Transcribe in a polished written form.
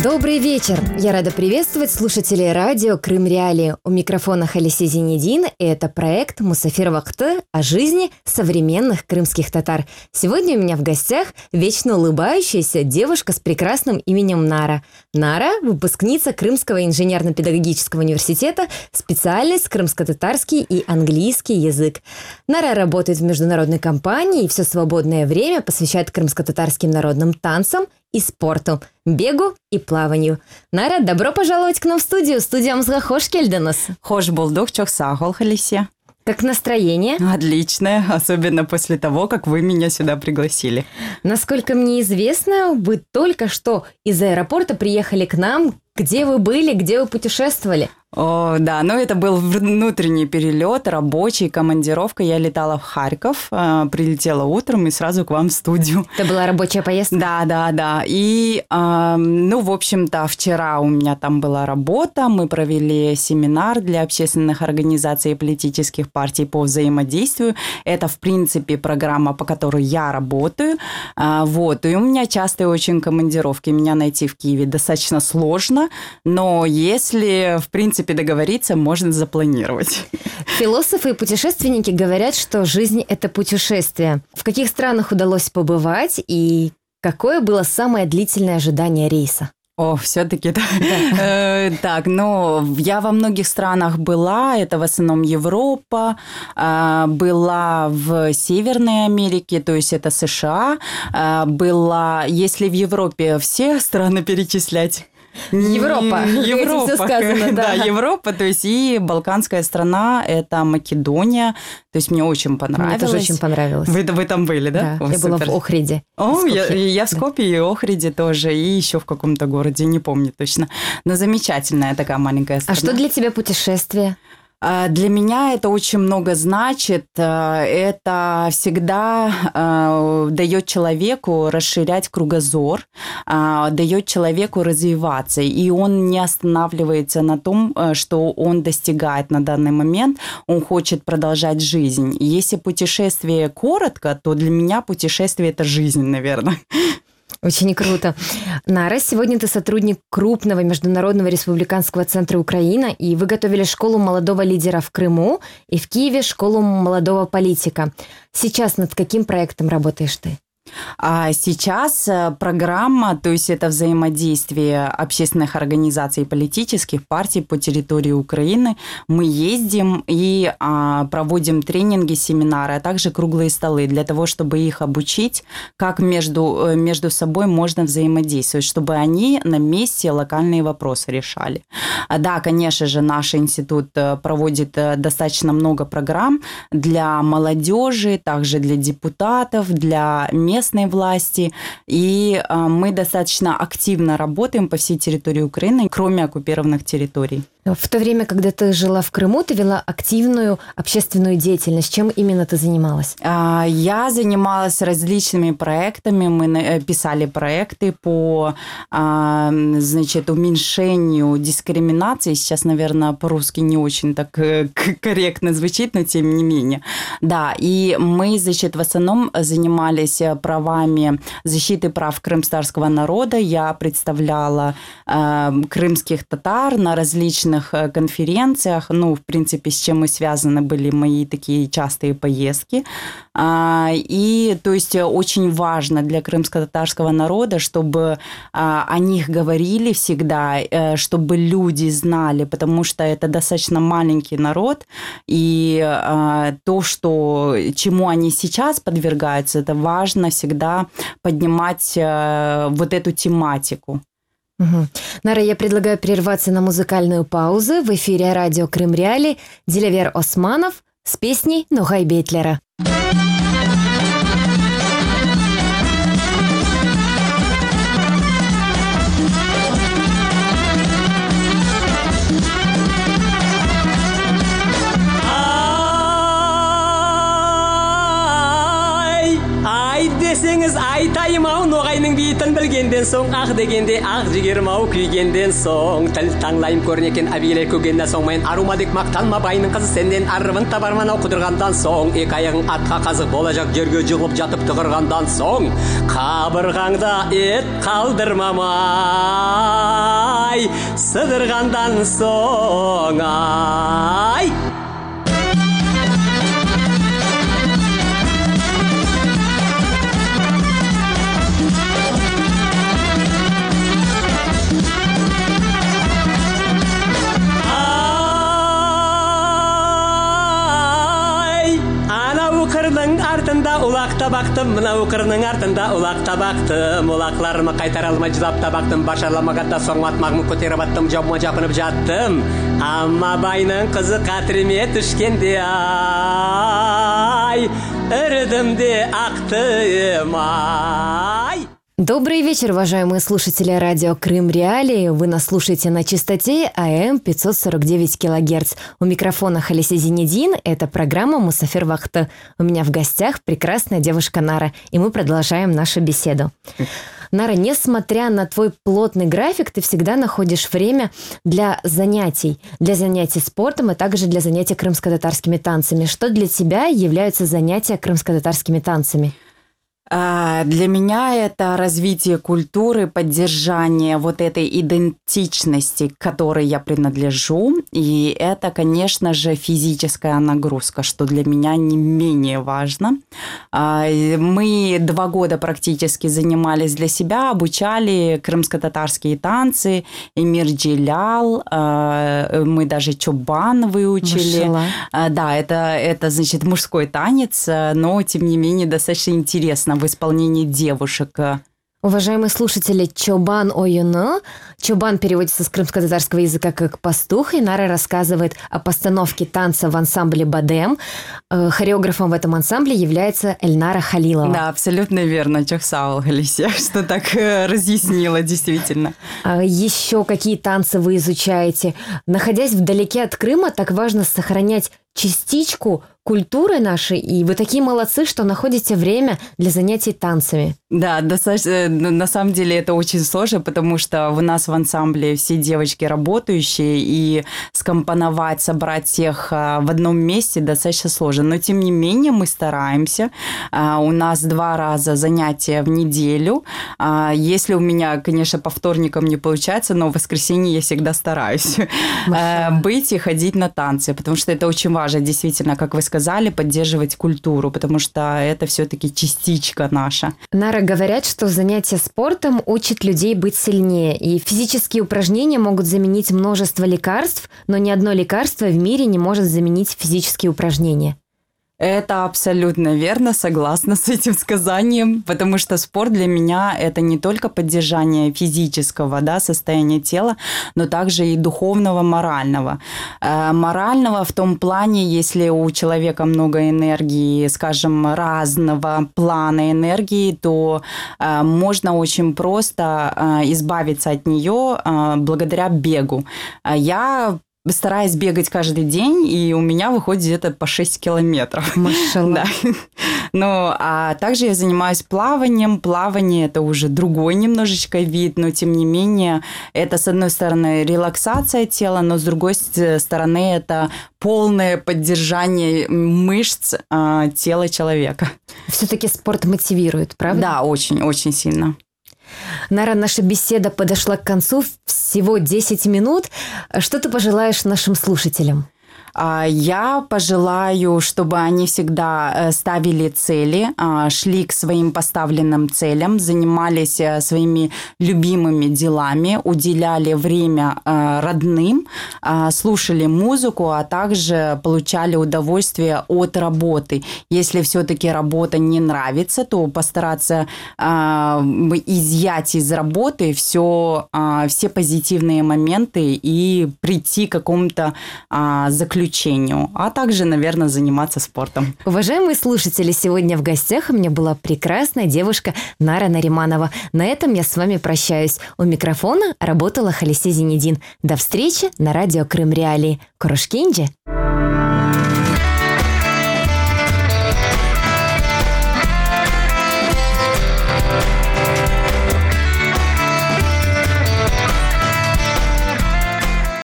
Добрый вечер! Я рада приветствовать слушателей радио «Крым Реалии». У микрофона Халисе Зинедин, и это проект «Мусафир Вакты» о жизни современных крымских татар. Сегодня у меня в гостях вечно улыбающаяся девушка с прекрасным именем Нара. Нара – выпускница Крымского инженерно-педагогического университета, специальность крымско-татарский и английский язык. Нара работает в международной компании и все свободное время посвящает крымско-татарским народным танцам и спорту, бегу и плаванию. Нара, добро пожаловать к нам в студию. Студиямызға хош келдіңіз. Хош болдук, чок сағол, Халисе. Как настроение? Отличное, особенно после того, как вы меня сюда пригласили. Насколько мне известно, вы только что из аэропорта приехали к нам. Где вы были, где вы путешествовали? О, да, это был внутренний перелет, рабочий, командировка. Я летала в Харьков, прилетела утром и сразу к вам в студию. Это была рабочая поездка? Да. И, в общем-то, вчера у меня там была работа. Мы провели семинар для общественных организаций и политических партий по взаимодействию. Это, в принципе, программа, по которой я работаю. И у меня частые очень командировки. Меня найти в Киеве достаточно сложно, но если, в принципе, договориться, можно запланировать. Философы и путешественники говорят, что жизнь – это путешествие. В каких странах удалось побывать и какое было самое длительное ожидание рейса? Все-таки так. Я во многих странах была, это в основном Европа, была в Северной Америке, то есть это США, была, если в Европе все страны перечислять, Европа, все сказано, да. Европа, то есть и балканская страна, это Македония, то есть мне очень понравилось. Мне тоже очень понравилось. Вы там были, да? Да, я была в Охриде. Я в Скопье и Охриде тоже, и еще в каком-то городе, не помню точно. Но замечательная такая маленькая страна. А что для тебя путешествие? Для меня это очень много значит. Это всегда дает человеку расширять кругозор, дает человеку развиваться, и он не останавливается на том, что он достигает на данный момент, он хочет продолжать жизнь. Если путешествие коротко, то для меня путешествие – это жизнь, наверное. Очень круто. Нара, сегодня ты сотрудник крупного международного республиканского центра «Украина», и вы готовили школу молодого лидера в Крыму и в Киеве школу молодого политика. Сейчас над каким проектом работаешь ты? А сейчас программа, то есть это взаимодействие общественных организаций и политических партий по территории Украины. Мы ездим и проводим тренинги, семинары, а также круглые столы для того, чтобы их обучить, как между собой можно взаимодействовать, чтобы они на месте локальные вопросы решали. Да, конечно же, наш институт проводит достаточно много программ для молодежи, также для депутатов, для местной власти, и мы достаточно активно работаем по всей территории Украины, кроме оккупированных территорий. В то время, когда ты жила в Крыму, ты вела активную общественную деятельность. Чем именно ты занималась? Я занималась различными проектами. Мы писали проекты по, уменьшению дискриминации. Сейчас, наверное, по-русски не очень так корректно звучит, но тем не менее. Да, и мы, в основном занимались правами, защиты прав крымстарского народа. Я представляла крымских татар на различных конференциях, в принципе, с чем и связаны были мои такие частые поездки. И, то есть, очень важно для крымско-татарского народа, чтобы о них говорили всегда, чтобы люди знали, потому что это достаточно маленький народ, и чему они сейчас подвергаются, это важно всегда поднимать вот эту тематику. Угу. Нара, я предлагаю прерваться на музыкальную паузу. В эфире радио «Крым Реалии» Дилявер Османов с песней «Ногай Бейтлера». This thing is айтайым ау ноғайның бейтін білгенден соң ақ дегенде ақ жігерім ау күйгенден соң тіл таңлайым көрнекен әбиелер көгеннен соң мен арумадек мақтанма байының қызы сенден арвын табарман ау құдырғандан соң екі аяғың атқа қазық болажақ жерге жығылып жатып тұғырғандан соң қабырғаңда ет қалдырмамай сыдырғандан соң ай. Артында улақта бақтым, мынау қырының артында улақта бақтым, улақларымы қайтара алмай жылап табақтым, башарламағатта соң атмағымы көтеріп аттым, жауыма жапынып жаттым, амма байның қызы қатырме түшкенде ай, үрдім де ақтым ай. Добрый вечер, уважаемые слушатели радио Крым Реалии. Вы нас слушаете на частоте АМ 549 килогерц. У микрофона Халисе Зинедин. Это программа «Мусафир Вахты». У меня в гостях прекрасная девушка Нара. И мы продолжаем нашу беседу. Нара, несмотря на твой плотный график, ты всегда находишь время для занятий спортом, а также для занятий крымско-татарскими танцами. Что для тебя являются занятия крымско-татарскими танцами? Для меня это развитие культуры, поддержание вот этой идентичности, к которой я принадлежу. И это, конечно же, физическая нагрузка, что для меня не менее важно. Мы 2 года практически занимались для себя, обучали крымско-татарские танцы, эмир джилял, мы даже чобан выучили. Да, это значит мужской танец, но тем не менее достаточно интересно в исполнении девушек. Уважаемые слушатели, чобан ойыны. Чобан переводится с крымско-татарского языка как «пастух», и Нара рассказывает о постановке танца в ансамбле «Бадем». Хореографом в этом ансамбле является Эльнара Халилова. Да, абсолютно верно, Чохсаул Галисия, что так разъяснила, действительно. Еще какие танцы вы изучаете? Находясь вдалеке от Крыма, так важно сохранять частичку культуры нашей, и вы такие молодцы, что находите время для занятий танцами. Да, достаточно, на самом деле это очень сложно, потому что у нас в ансамбле все девочки работающие, и скомпоновать, собрать всех в одном месте достаточно сложно. Но тем не менее мы стараемся. У нас 2 раза занятия в неделю. Если у меня, конечно, по вторникам не получается, но в воскресенье я всегда стараюсь быть и ходить на танцы, потому что это очень важно, действительно, как вы сказали, поддерживать культуру, потому что это все-таки частичка наша. Нара, говорят, что занятия спортом учат людей быть сильнее, и физические упражнения могут заменить множество лекарств, но ни одно лекарство в мире не может заменить физические упражнения. Это абсолютно верно, согласна с этим сказанием, потому что спорт для меня это не только поддержание физического, да, состояния тела, но также и духовного, морального. Морального в том плане, если у человека много энергии, скажем, разного плана энергии, то можно очень просто избавиться от нее благодаря бегу. Я стараюсь бегать каждый день, и у меня выходит где-то по 6 километров. Машаллах. Да. Ну, а также я занимаюсь плаванием. Плавание – это уже другой немножечко вид, но, тем не менее, это, с одной стороны, релаксация тела, но, с другой стороны, это полное поддержание мышц тела человека. Все-таки спорт мотивирует, правда? Да, очень-очень сильно. Нара, наша беседа подошла к концу. Всего 10 минут. Что ты пожелаешь нашим слушателям? Я пожелаю, чтобы они всегда ставили цели, шли к своим поставленным целям, занимались своими любимыми делами, уделяли время родным, слушали музыку, а также получали удовольствие от работы. Если все-таки работа не нравится, то постараться изъять из работы все позитивные моменты и прийти к какому-то заключению, а также, наверное, заниматься спортом. Уважаемые слушатели, сегодня в гостях у меня была прекрасная девушка Нара Нариманова. На этом я с вами прощаюсь. У микрофона работала Халисе Зинедин. До встречи на радио Крым Реалии. Корошкинджи!